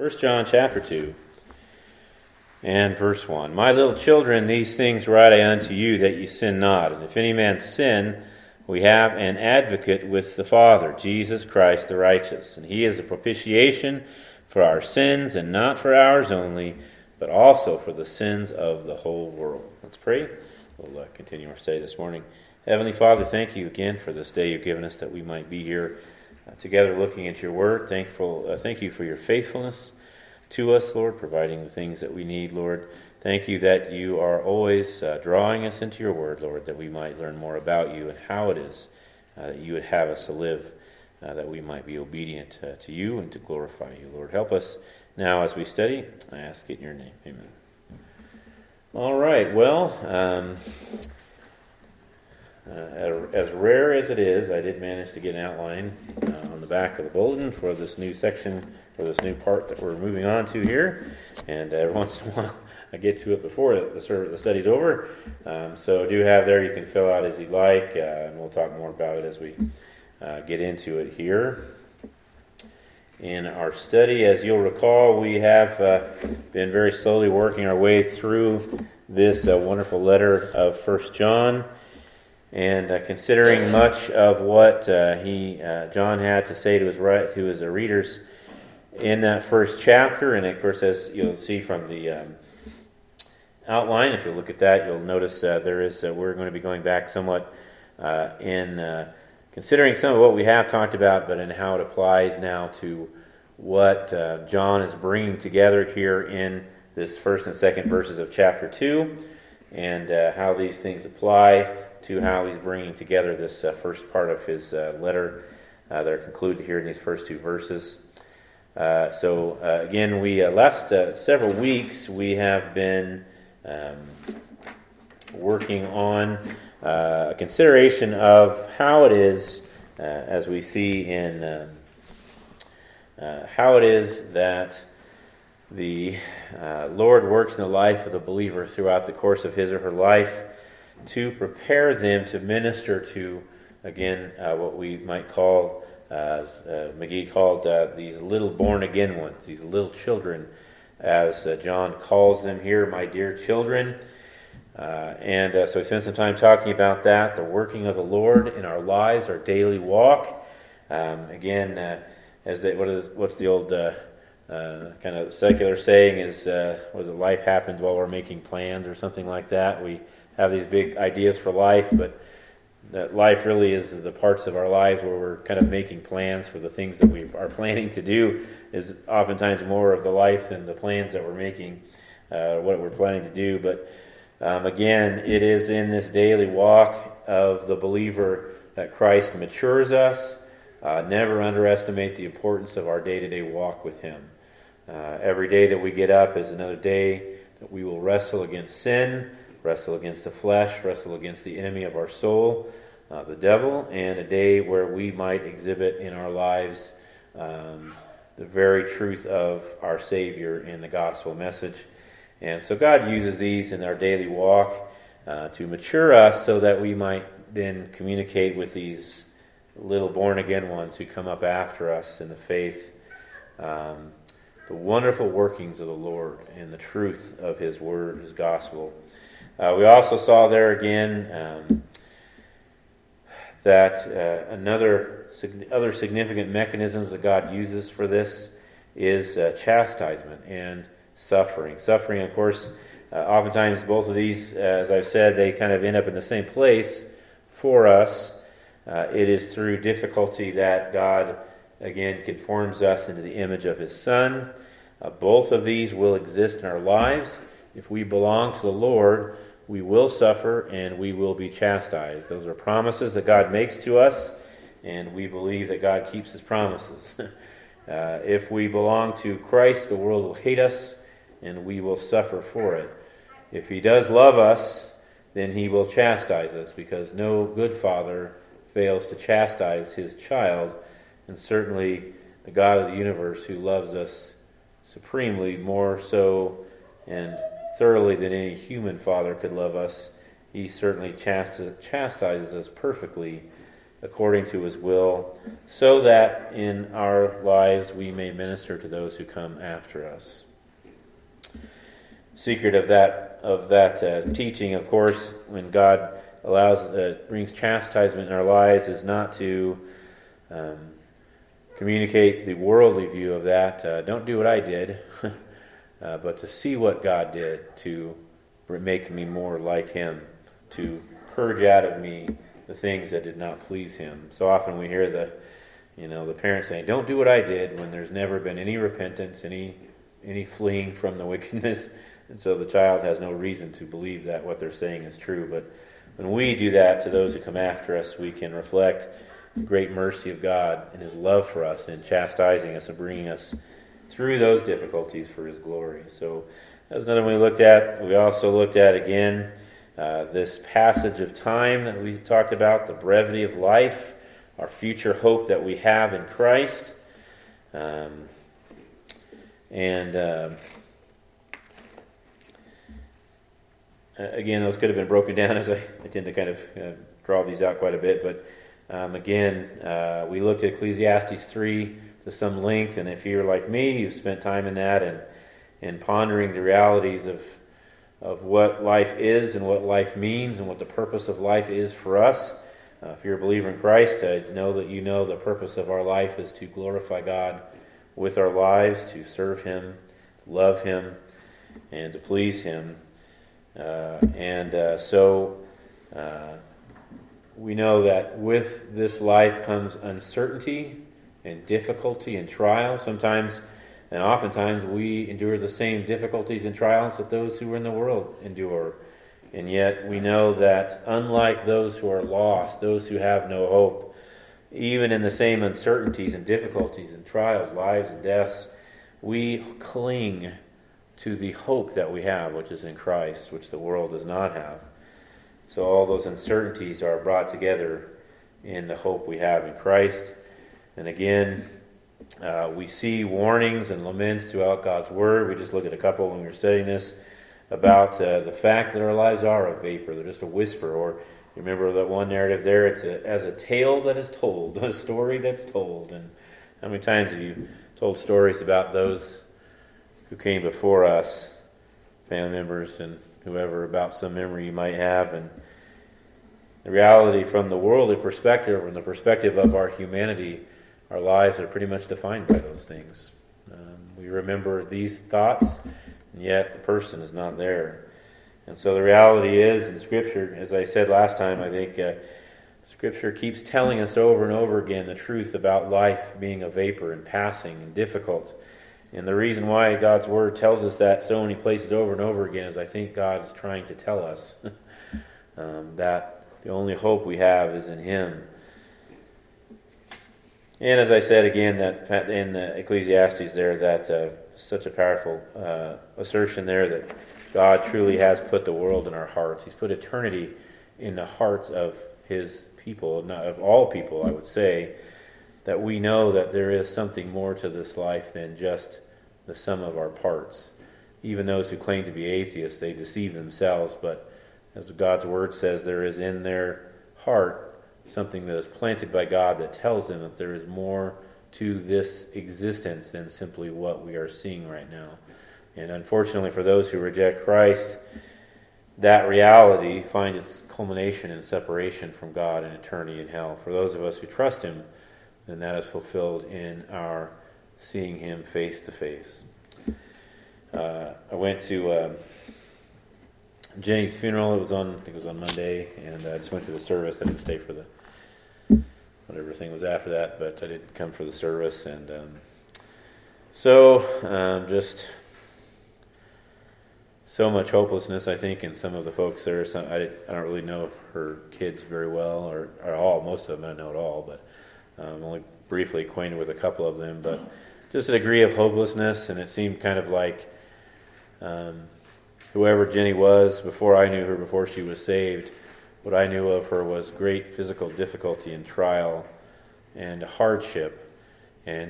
1 John chapter 2 and verse 1. My little children, these things write I unto you, that ye sin not. And if any man sin, we have an advocate with the Father, Jesus Christ the righteous. And he is a propitiation for our sins, and not for ours only, but also for the sins of the whole world. Let's pray. We'll continue our study this morning. Heavenly Father, thank you again for this day you've given us that we might be here together looking at your word. Thank you for your faithfulness to us, Lord, providing the things that we need, Lord. Thank you that you are always drawing us into your word, Lord, that we might learn more about you and how it is that you would have us to live, that we might be obedient to you and to glorify you, Lord. Help us now as we study. I ask it in your name. Amen. All right, well, as rare as it is, I did manage to get an outline on the back of the bulletin for this new section, for this new part that we're moving on to here. And every once in a while, I get to it before the study's over. So do have there, you can fill out as you'd like, and we'll talk more about it as we get into it here. In our study, as you'll recall, we have been very slowly working our way through this wonderful letter of 1 John. And considering much of what John had to say to his readers in that first chapter, and of course, as you'll see from the outline, if you look at that, you'll notice we're going to be going back somewhat in considering some of what we have talked about, but in how it applies now to what John is bringing together here in this first and second verses of chapter 2, and how these things apply to how he's bringing together this first part of his letter that are concluded here in these first two verses. Again, we last several weeks we have been working on a consideration of how it is, as we see in how it is that the Lord works in the life of the believer throughout the course of his or her life, to prepare them to minister to, again, what we might call, McGee called these little born-again ones, these little children, as John calls them here, my dear children. So we spent some time talking about that, the working of the Lord in our lives, our daily walk. What's the old kind of secular saying is, life happens while we're making plans, or something like that. We have these big ideas for life, but that life really is the parts of our lives where we're kind of making plans for the things that we are planning to do, is oftentimes more of the life than the plans that we're making, what we're planning to do. But again, it is in this daily walk of the believer that Christ matures us. Never underestimate the importance of our day-to-day walk with Him. Every day that we get up is another day that we will wrestle against sin, wrestle against the flesh, wrestle against the enemy of our soul, the devil, and a day where we might exhibit in our lives the very truth of our Savior in the gospel message. And so God uses these in our daily walk to mature us so that we might then communicate with these little born-again ones who come up after us in the faith, the wonderful workings of the Lord and the truth of His Word, His gospel. We also saw there again that other significant mechanisms that God uses for this is chastisement and suffering. Suffering, of course, oftentimes both of these, as I've said, they kind of end up in the same place for us. It is through difficulty that God, again, conforms us into the image of His Son. Both of these will exist in our lives. If we belong to the Lord, we will suffer and we will be chastised. Those are promises that God makes to us, and we believe that God keeps His promises. If we belong to Christ, the world will hate us, and we will suffer for it. If He does love us, then He will chastise us, because no good father fails to chastise his child, and certainly the God of the universe, who loves us supremely, more so and thoroughly than any human father could love us, He certainly chastises us perfectly according to his will, so that in our lives we may minister to those who come after us. Secret of that teaching, of course, when God brings chastisement in our lives, is not to communicate the worldly view of that. Don't do what I did, but to see what God did to make me more like him, to purge out of me the things that did not please him. So often we hear the parents saying, "Don't do what I did," when there's never been any repentance, any fleeing from the wickedness, and so the child has no reason to believe that what they're saying is true. But when we do that to those who come after us, we can reflect the great mercy of God and his love for us in chastising us and bringing us through those difficulties for his glory. So that's another one we looked at. We also looked at, again, this passage of time that we talked about, the brevity of life, our future hope that we have in Christ. Again, those could have been broken down, as I tend to kind of draw these out quite a bit. But again, we looked at Ecclesiastes 3 to some length, and if you're like me, you've spent time in that and pondering the realities of what life is and what life means and what the purpose of life is for us. If you're a believer in Christ, I know that you know the purpose of our life is to glorify God with our lives, to serve him, to love him, and to please him. So we know that with this life comes uncertainty and difficulty and trials. Sometimes and oftentimes we endure the same difficulties and trials that those who are in the world endure. And yet we know that unlike those who are lost, those who have no hope, even in the same uncertainties and difficulties and trials, lives and deaths, we cling to the hope that we have, which is in Christ, which the world does not have. So all those uncertainties are brought together in the hope we have in Christ. And again, we see warnings and laments throughout God's Word. We just looked at a couple when we were studying this about the fact that our lives are a vapor. They're just a whisper. Or you remember that one narrative there, it's as a tale that is told, a story that's told. And how many times have you told stories about those who came before us, family members and whoever, about some memory you might have? And the reality from the worldly perspective, from the perspective of our humanity, our lives are pretty much defined by those things. We remember these thoughts, and yet the person is not there. And so the reality is, in Scripture, as I said last time, I think Scripture keeps telling us over and over again the truth about life being a vapor and passing and difficult. And the reason why God's Word tells us that so many places over and over again is I think God is trying to tell us that the only hope we have is in Him. And as I said again, that in Ecclesiastes there, that such a powerful assertion there that God truly has put the world in our hearts. He's put eternity in the hearts of His people, not of all people, I would say, that we know that there is something more to this life than just the sum of our parts. Even those who claim to be atheists, they deceive themselves, but as God's Word says, there is in their heart something that is planted by God that tells them that there is more to this existence than simply what we are seeing right now. And unfortunately for those who reject Christ, that reality finds its culmination in separation from God and eternity in hell. For those of us who trust Him, then that is fulfilled in our seeing Him face to face. I went to Jenny's funeral. I think it was on Monday, and I just went to the service. I didn't stay for whatever thing was after that, but I didn't come for the service, and just so much hopelessness, I think, in some of the folks there. I don't really know her kids very well, or all. Most of them I don't know at all, but I'm only briefly acquainted with a couple of them. But just a degree of hopelessness, and it seemed kind of like whoever Jenny was before I knew her, before she was saved, what I knew of her was great physical difficulty and trial and hardship. And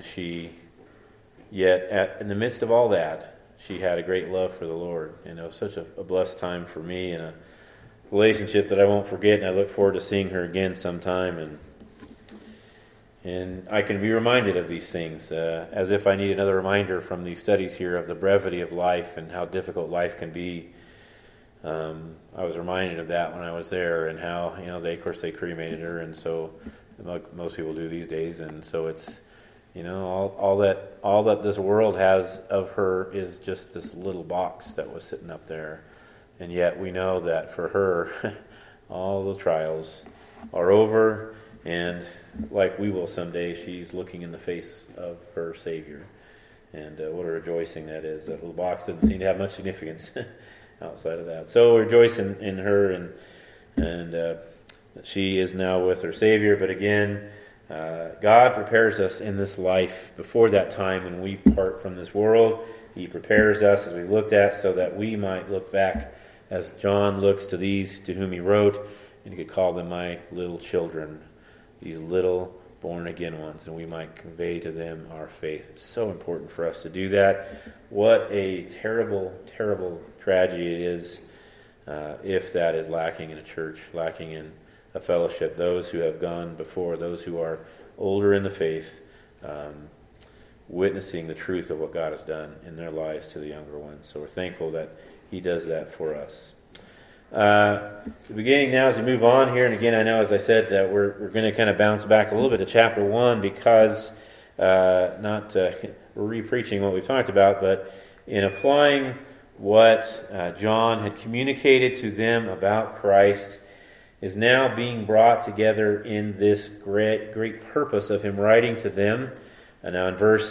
yet in the midst of all that, she had a great love for the Lord. And it was such a blessed time for me, and a relationship that I won't forget. And I look forward to seeing her again sometime. And And I can be reminded of these things, as if I need another reminder from these studies here of the brevity of life and how difficult life can be. I was reminded of that when I was there, and how, of course they cremated her, and so like most people do these days, and so it's, all that this world has of her is just this little box that was sitting up there, and yet we know that for her, all the trials are over, and like we will someday, she's looking in the face of her Savior, and what a rejoicing that is. That little box doesn't seem to have much significance outside of that. So rejoice in her, and she is now with her Savior. But again, God prepares us in this life before that time when we part from this world. He prepares us, as we looked at, so that we might look back as John looks to these to whom he wrote, and he could call them my little children, these little born-again ones, and we might convey to them our faith. It's so important for us to do that. What a terrible, terrible tragedy it is if that is lacking in a church, lacking in a fellowship. Those who have gone before, those who are older in the faith, witnessing the truth of what God has done in their lives to the younger ones. So we're thankful that He does that for us. The beginning now, as we move on here, and again, I know, as I said, that we're going to kind of bounce back a little bit to chapter 1 because we're re-preaching what we've talked about, but in applying what John had communicated to them about Christ is now being brought together in this great purpose of him writing to them. And now in verse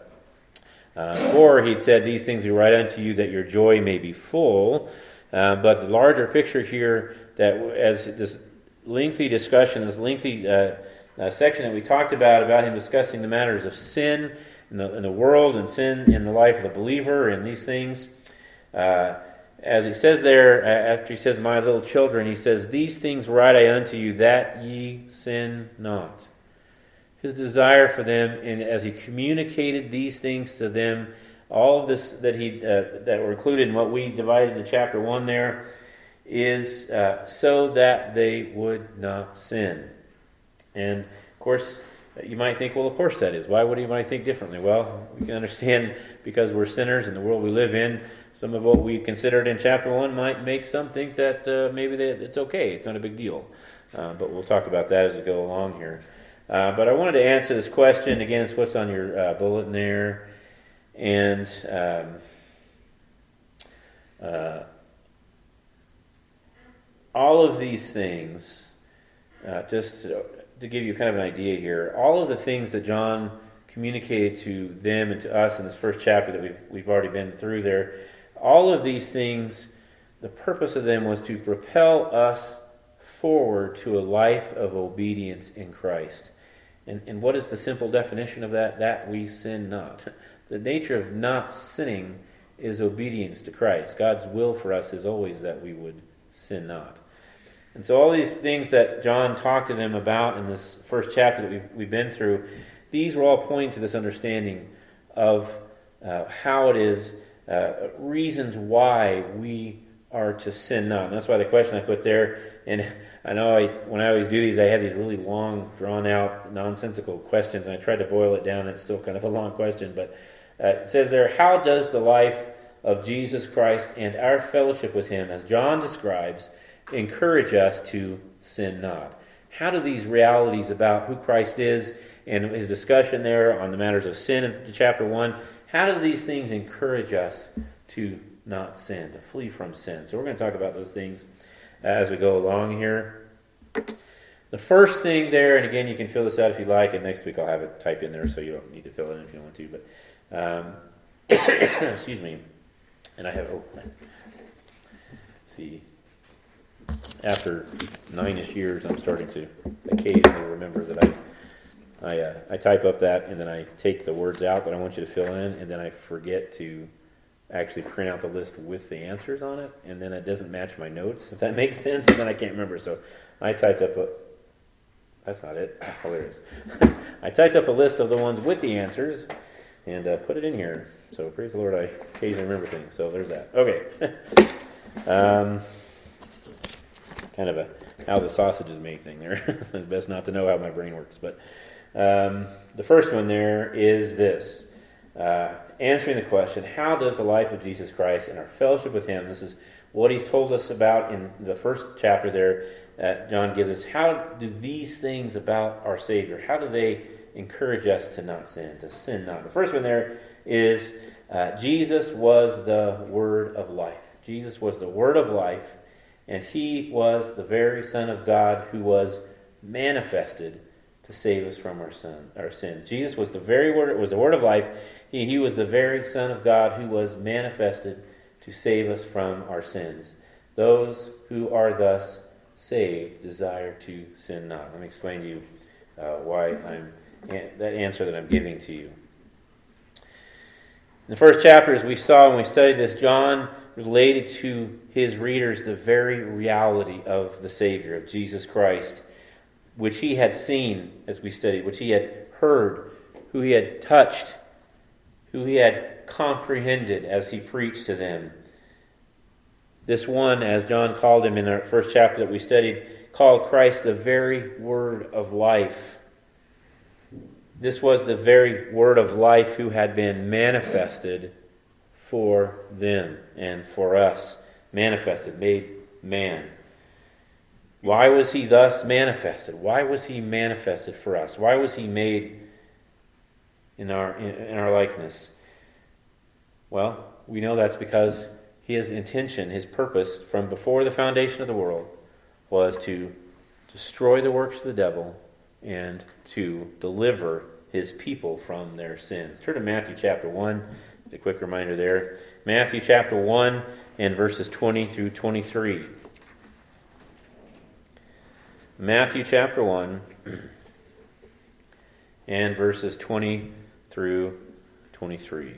4, he'd said, "These things we write unto you that your joy may be full." But the larger picture here, that as this lengthy discussion, this lengthy section that we talked about him discussing the matters of sin in the world and sin in the life of the believer and these things, as he says there, after he says, "My little children," he says, "These things write I unto you, that ye sin not." His desire for them, and as he communicated these things to them, all of this that that were included in what we divided into chapter 1 there, is so that they would not sin. And of course, you might think, well, of course that is. Why would anybody think differently? Well, we can understand, because we're sinners in the world we live in. Some of what we considered in chapter 1 might make some think that maybe it's okay, it's not a big deal. But we'll talk about that as we go along here. But I wanted to answer this question. Again, it's what's on your bulletin there. And all of these things, just to give you kind of an idea here, all of the things that John communicated to them and to us in this first chapter that we've already been through there, all of these things, the purpose of them was to propel us forward to a life of obedience in Christ. And what is the simple definition of that? That we sin not. The nature of not sinning is obedience to Christ. God's will for us is always that we would sin not. And so all these things that John talked to them about in this first chapter that we've been through, these were all pointing to this understanding of how it is, reasons why we are to sin not. And that's why the question I put there, and I know when I always do these, I have these really long, drawn-out, nonsensical questions, and I tried to boil it down. It's still kind of a long question, but it says there, how does the life of Jesus Christ and our fellowship with Him, as John describes, encourage us to sin not? How do these realities about who Christ is and his discussion there on the matters of sin in chapter 1, how do these things encourage us to not sin, to flee from sin? So we're going to talk about those things as we go along here. The first thing there, and again, you can fill this out if you like, and next week I'll have it typed in there so you don't need to fill it in if you want to, but excuse me. And I have, see, after 9-ish years, I'm starting to occasionally remember that I type up that, and then I take the words out that I want you to fill in, and then I forget to actually print out the list with the answers on it, and then it doesn't match my notes, if that makes sense, and then I can't remember. So I typed up that's not it. Oh, there it is. I typed up a list of the ones with the answers and put it in here. So praise the Lord, I occasionally remember things. So there's that. Okay. Kind of a how the sausage is made thing there. It's best not to know how my brain works. But The first one there is this. Answering the question, how does the life of Jesus Christ and our fellowship with Him, this is what He's told us about in the first chapter there, John gives us, how do these things about our Savior, how do they encourage us to not sin, to sin not? The first one there is Jesus was the Word of life. Jesus was the Word of life, and He was the very Son of God who was manifested to save us from our sins. Jesus was the very Word, it was the Word of life. He was the very Son of God who was manifested to save us from our sins. Those who are thus saved desire to sin not. Let me explain to you why that answer that I'm giving to you. In the first chapters we saw when we studied this, John related to his readers the very reality of the Savior, of Jesus Christ, which he had seen as we studied, which he had heard, who he had touched, who he had comprehended as he preached to them. This one, as John called him in our first chapter that we studied, called Christ the very Word of life. This was the very Word of life who had been manifested for them and for us. Manifested, made man. Why was He thus manifested? Why was He manifested for us? Why was He made in our likeness? Well, we know that's because His intention, His purpose from before the foundation of the world was to destroy the works of the devil and to deliver His people from their sins. Turn to Matthew chapter 1. Just a quick reminder there. Matthew chapter 1 and verses 20 through 23. Matthew chapter 1 and verses 20 through 23.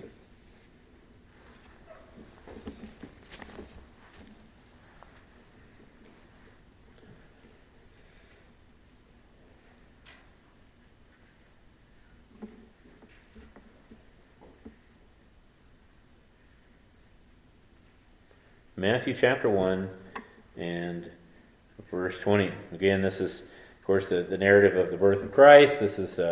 Matthew chapter 1 and verse 20. Again, this is, of course, the narrative of the birth of Christ. This is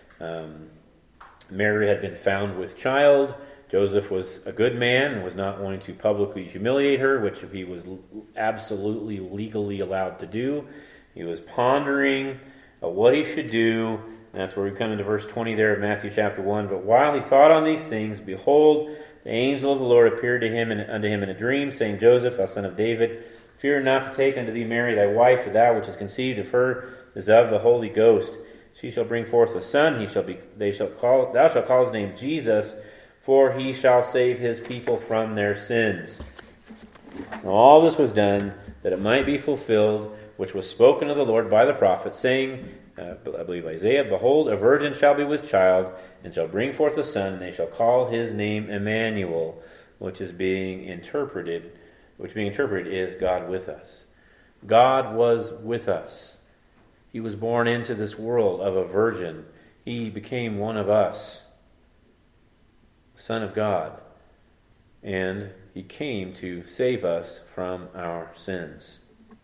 Mary had been found with child. Joseph was a good man and was not wanting to publicly humiliate her, which he was absolutely legally allowed to do. He was pondering what he should do. And that's where we come into verse 20 there of Matthew chapter 1. But while he thought on these things, behold, the angel of the Lord appeared to him unto him in a dream, saying, Joseph, thou son of David, fear not to take unto thee Mary thy wife, for that which is conceived of her is of the Holy Ghost. She shall bring forth a son. Thou shalt call his name Jesus, for he shall save his people from their sins. Now, all this was done that it might be fulfilled, which was spoken of the Lord by the prophet, saying, I believe Isaiah, behold, a virgin shall be with child, and shall bring forth a son, and they shall call his name Emmanuel, which being interpreted is God with us. God was with us. He was born into this world of a virgin. He became one of us, Son of God, and He came to save us from our sins.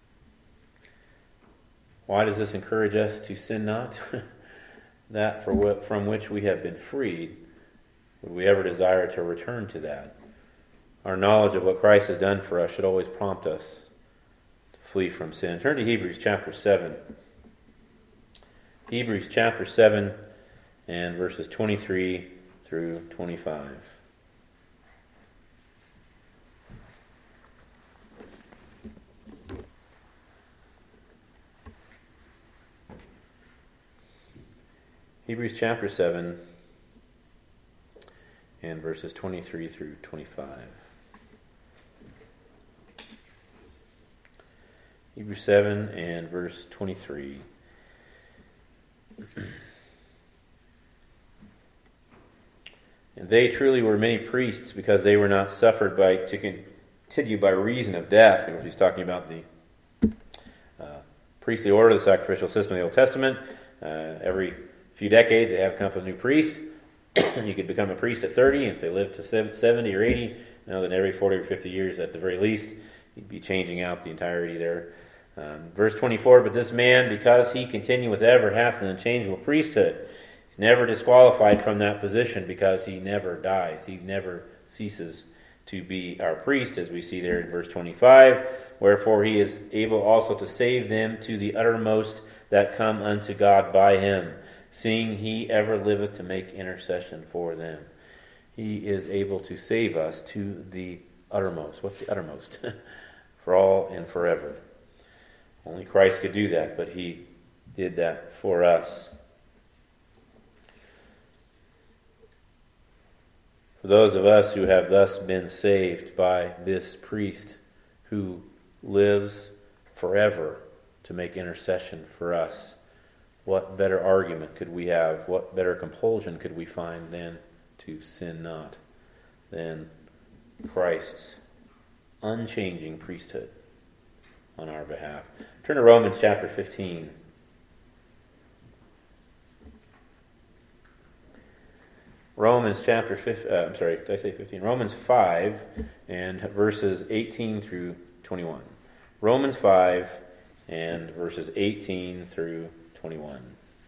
Why does this encourage us to sin not? That from which we have been freed, would we ever desire to return to that? Our knowledge of what Christ has done for us should always prompt us to flee from sin. Turn to Hebrews chapter 7. Hebrews chapter 7 and verses 23 through 25. Hebrews chapter 7 and verses 23 through 25. Hebrews 7 and verse 23. And they truly were many priests, because they were not suffered to continue by reason of death. And he's talking about the priestly order, the sacrificial system of the Old Testament. Every few decades they have come up with a new priest. You could become a priest at 30, and if they lived to 70 or 80, then every 40 or 50 years at the very least, you'd be changing out the entirety there. Verse 24, but this man, because he continueth ever, hath an unchangeable priesthood. He's never disqualified from that position because he never dies. He never ceases to be our priest, as we see there in verse 25. Wherefore he is able also to save them to the uttermost that come unto God by him, seeing he ever liveth to make intercession for them. He is able to save us to the uttermost. What's the uttermost? For all and forever. Only Christ could do that, but he did that for us. For those of us who have thus been saved by this priest who lives forever to make intercession for us, what better argument could we have? What better compulsion could we find than to sin not? Than Christ's unchanging priesthood on our behalf. Turn to Romans chapter 15. Romans chapter 5, did I say 15? Romans 5 and verses 18 through 21. Romans 5 and verses 18 through 21.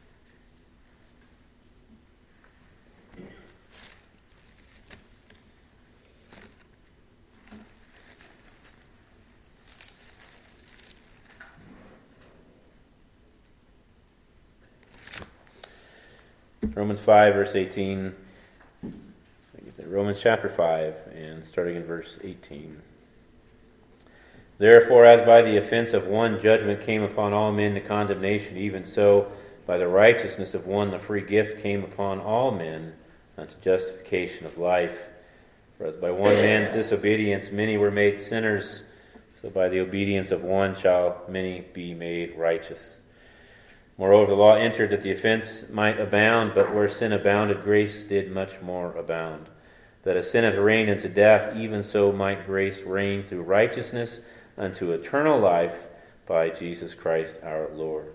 Romans 5, verse 18. Romans chapter 5, and starting in verse 18. Therefore, as by the offense of one judgment came upon all men to condemnation, even so by the righteousness of one the free gift came upon all men unto justification of life. For as by one man's disobedience many were made sinners, so by the obedience of one shall many be made righteous. Moreover, the law entered that the offense might abound, but where sin abounded, grace did much more abound. That as sin hath reigned unto death, even so might grace reign through righteousness unto eternal life by Jesus Christ our Lord.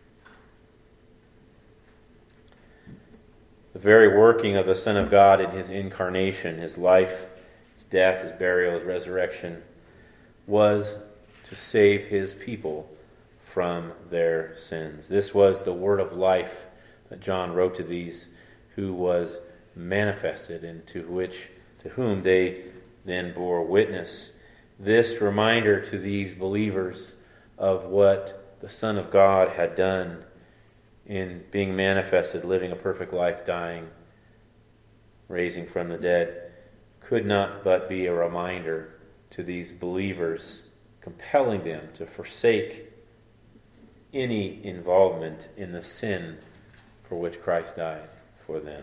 The very working of the Son of God in his incarnation, his life, his death, his burial, his resurrection, was to save his people from their sins. This was the word of life that John wrote to these, who was manifested, and to whom they then bore witness. This reminder to these believers of what the Son of God had done in being manifested, living a perfect life, dying, raising from the dead, could not but be a reminder to these believers, compelling them to forsake any involvement in the sin for which Christ died for them.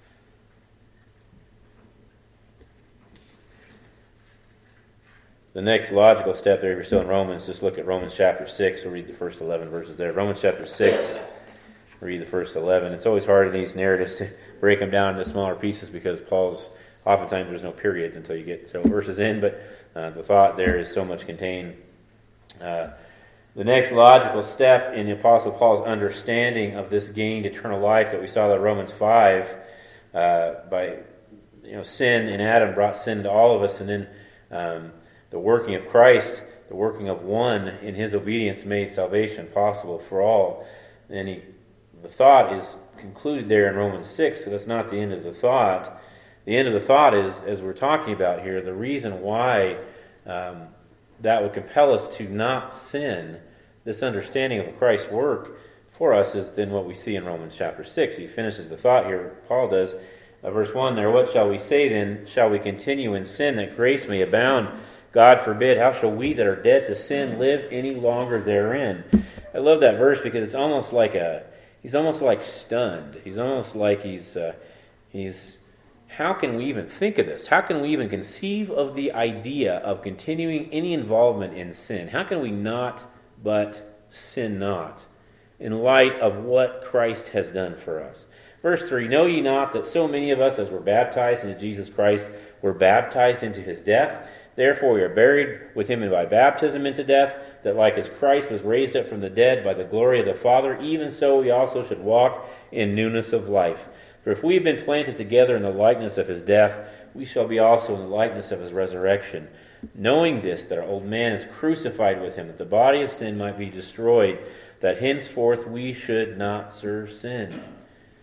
The next logical step there, if you're still in Romans, just look at Romans chapter 6. We'll read the first 11 verses there. Romans chapter 6, read the first 11. It's always hard in these narratives to break them down into smaller pieces because oftentimes there's no periods until you get several verses in, but the thought there is so much contained. The next logical step in the Apostle Paul's understanding of this gained eternal life that we saw in Romans 5, by sin in Adam brought sin to all of us, and then the working of Christ, the working of one in his obedience made salvation possible for all. And the thought is concluded there in Romans 6, so that's not the end of the thought. The end of the thought is, as we're talking about here, the reason why that would compel us to not sin, this understanding of Christ's work for us, is then what we see in Romans chapter 6. He finishes the thought here, Paul does, verse 1 there, what shall we say then? Shall we continue in sin that grace may abound? God forbid. How shall we that are dead to sin live any longer therein? I love that verse because it's almost like he's almost like stunned. He's almost like he's how can we even think of this? How can we even conceive of the idea of continuing any involvement in sin? How can we not but sin not in light of what Christ has done for us? Verse 3, know ye not that so many of us as were baptized into Jesus Christ were baptized into his death? Therefore we are buried with him by baptism into death, that like as Christ was raised up from the dead by the glory of the Father, even so we also should walk in newness of life. For if we have been planted together in the likeness of his death, we shall be also in the likeness of his resurrection. Knowing this, that our old man is crucified with him, that the body of sin might be destroyed, that henceforth we should not serve sin.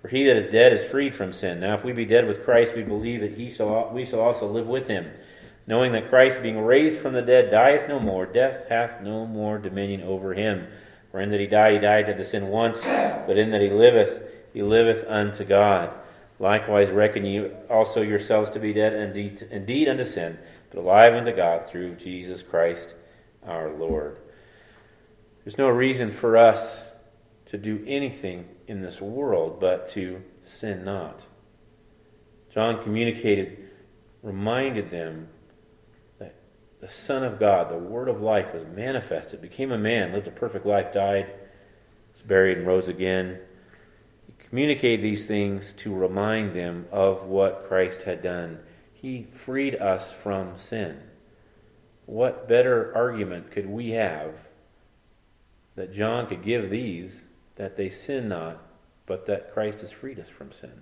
For he that is dead is freed from sin. Now if we be dead with Christ, we believe that we shall also live with him, knowing that Christ, being raised from the dead, dieth no more, death hath no more dominion over him. For in that he died unto sin once, but in that he liveth unto God. Likewise reckon you also yourselves to be dead indeed unto sin, but alive unto God through Jesus Christ our Lord. There's no reason for us to do anything in this world but to sin not. John reminded them that the Son of God, the Word of life, was manifested, became a man, lived a perfect life, died, was buried, and rose again. He communicated these things to remind them of what Christ had done. He freed us from sin. What better argument could we have that John could give these, that they sin not, but that Christ has freed us from sin?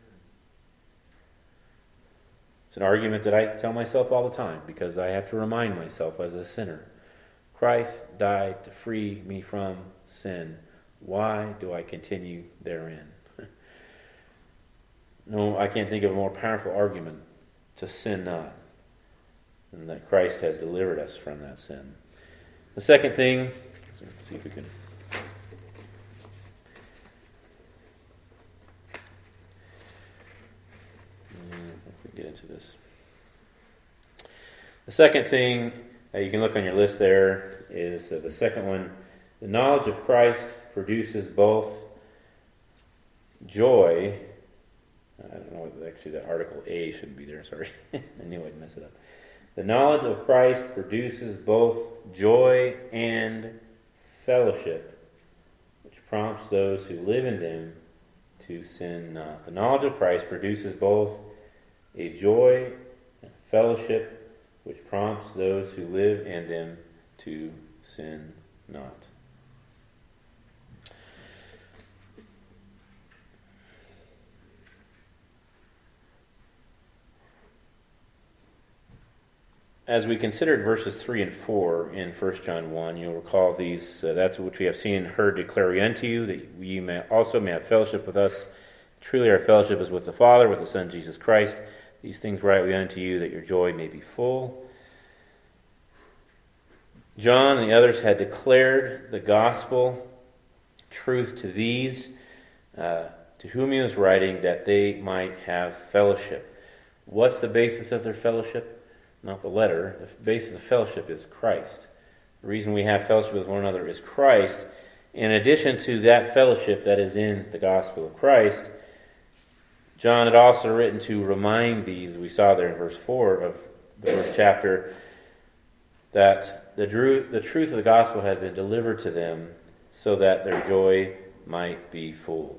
It's an argument that I tell myself all the time because I have to remind myself as a sinner. Christ died to free me from sin. Why do I continue therein? No, I can't think of a more powerful argument to sin not than that Christ has delivered us from that sin. The second thing, let's see if we can... get into this. The second thing, you can look on your list there, is the second one. The knowledge of Christ produces both joy. I don't know, actually the article A shouldn't be there, sorry. I knew I'd mess it up. The knowledge of Christ produces both joy and fellowship, which prompts those who live in them to sin not. The knowledge of Christ produces both a joy and fellowship, which prompts those who live in them to sin not. As we considered verses 3 and 4 in 1 John 1, you'll recall these, that's which we have seen and heard declare we unto you, that ye may have fellowship with us. Truly our fellowship is with the Father, with the Son Jesus Christ. These things write we unto you, that your joy may be full. John and the others had declared the gospel truth to these, to whom he was writing, that they might have fellowship. What's the basis of their fellowship? Not the letter. The basis of fellowship is Christ. The reason we have fellowship with one another is Christ. In addition to that fellowship that is in the gospel of Christ, John had also written to remind these, we saw there in verse 4 of the first chapter, that the truth of the gospel had been delivered to them so that their joy might be full.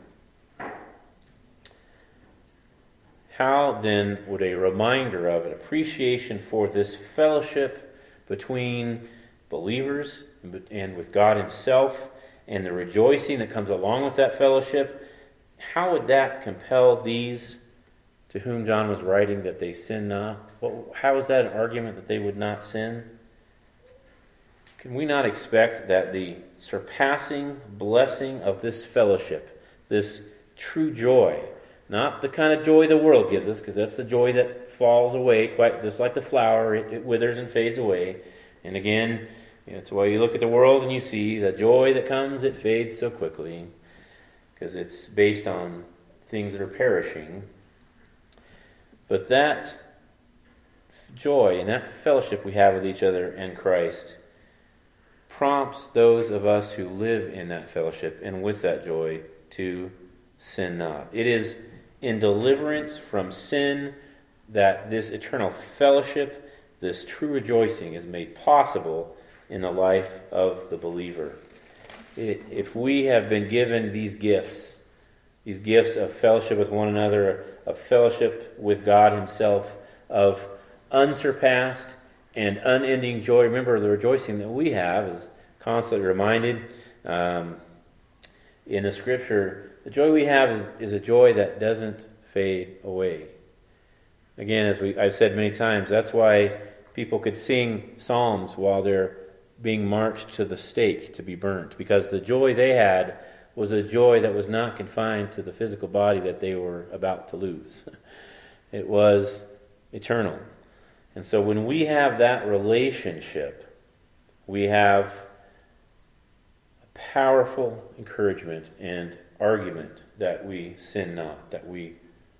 How then would a reminder of an appreciation for this fellowship between believers and with God himself, and the rejoicing that comes along with that fellowship, how would that compel these to whom John was writing that they sin not? How is that an argument that they would not sin? Can we not expect that the surpassing blessing of this fellowship, this true joy, not the kind of joy the world gives us, because that's the joy that falls away, quite just like the flower, it withers and fades away. And again, that's why you look at the world and you see the joy that comes, it fades so quickly, because it's based on things that are perishing. But that joy and that fellowship we have with each other in Christ prompts those of us who live in that fellowship and with that joy to sin not. It is in deliverance from sin that this eternal fellowship, this true rejoicing, is made possible in the life of the believer. If we have been given these gifts of fellowship with one another, of fellowship with God himself, of unsurpassed and unending joy. Remember, the rejoicing that we have is constantly reminded in the Scripture. The joy we have is a joy that doesn't fade away. Again, as I've said many times, that's why people could sing psalms while they're being marched to the stake to be burnt, because the joy they had was a joy that was not confined to the physical body that they were about to lose. It was eternal. And so when we have that relationship, we have a powerful encouragement and argument that we sin not, that we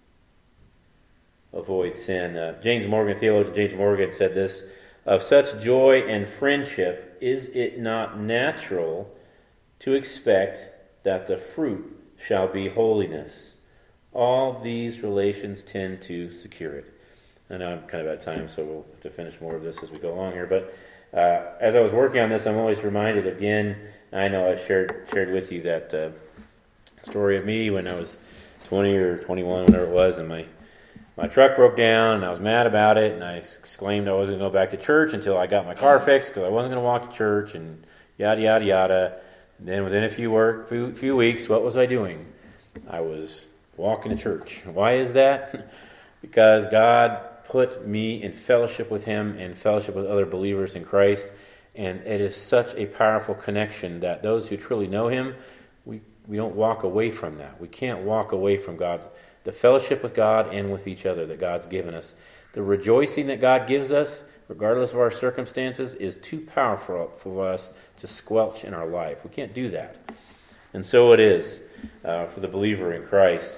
avoid sin. Theologian James Morgan said this: "Of such joy and friendship, is it not natural to expect that the fruit shall be holiness? All these relations tend to secure it." I know I'm kind of out of time, so we'll have to finish more of this as we go along here. But as I was working on this, I'm always reminded again, I know I've shared with you that story of me when I was 20 or 21, whatever it was, and my truck broke down, and I was mad about it, and I exclaimed I wasn't going to go back to church until I got my car fixed because I wasn't going to walk to church, and yada, yada, yada. And then within a few weeks, what was I doing? I was walking to church. Why is that? Because God put me in fellowship with Him and fellowship with other believers in Christ, and it is such a powerful connection that those who truly know Him, we don't walk away from that. We can't walk away from the fellowship with God and with each other that God's given us. The rejoicing that God gives us, regardless of our circumstances, is too powerful for us to squelch in our life. We can't do that. And so it is for the believer in Christ.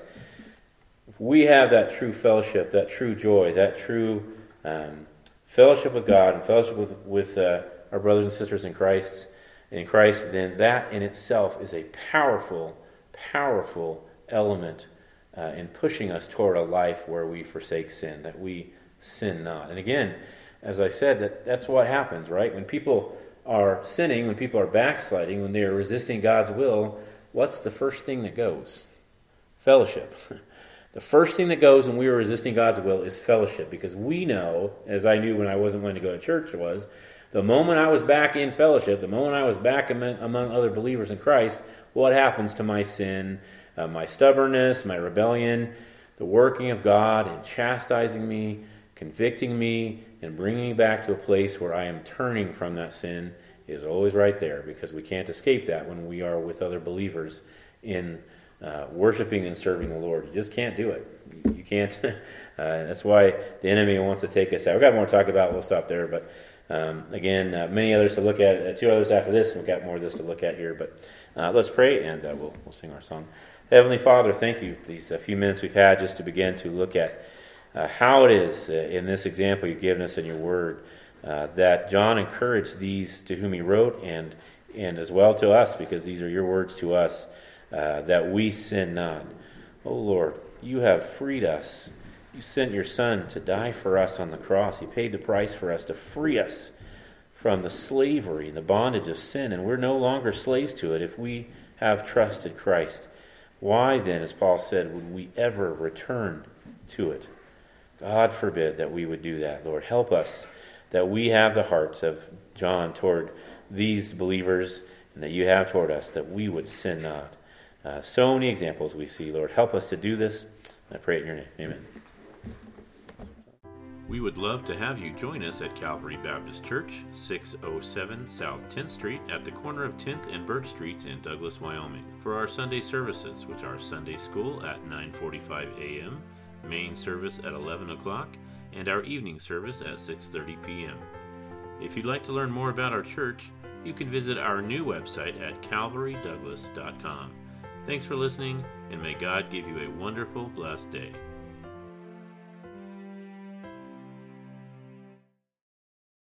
If we have that true fellowship, that true joy, that true fellowship with God and fellowship with our brothers and sisters in Christ, then that in itself is a powerful, powerful element in pushing us toward a life where we forsake sin, that we sin not. And again, as I said, that's what happens, right? When people are sinning, when people are backsliding, when they are resisting God's will, what's the first thing that goes? Fellowship. The first thing that goes when we are resisting God's will is fellowship, because we know, as I knew when I wasn't going to go to church, was the moment I was back in fellowship, the moment I was back among other believers in Christ, what happens to my sin, my stubbornness, my rebellion, the working of God in chastising me, convicting me, and bringing me back to a place where I am turning from that sin is always right there, because we can't escape that when we are with other believers in worshiping and serving the Lord. You just can't do it. You can't. That's why the enemy wants to take us out. We've got more to talk about. We'll stop there. But again, many others to look at. 2 others after this. We've got more of this to look at here. But let's pray, and we'll sing our song. Heavenly Father, thank you for these few minutes we've had just to begin to look at how it is in this example you've given us in your word that John encouraged these to whom he wrote, and as well to us, because these are your words to us, that we sin not. Oh Lord, you have freed us. You sent your Son to die for us on the cross. He paid the price for us to free us from the slavery and the bondage of sin, and we're no longer slaves to it if we have trusted Christ. Why then, as Paul said, would we ever return to it? God forbid that we would do that, Lord. Help us that we have the hearts of John toward these believers, and that you have toward us, that we would sin not. So many examples we see, Lord. Help us to do this. I pray it in your name. Amen. We would love to have you join us at Calvary Baptist Church, 607 South 10th Street at the corner of 10th and Birch Streets in Douglas, Wyoming, for our Sunday services, which are Sunday School at 9:45 a.m., main service at 11 o'clock, and our evening service at 6:30 p.m. If you'd like to learn more about our church, you can visit our new website at calvarydouglas.com. Thanks for listening, and may God give you a wonderful, blessed day.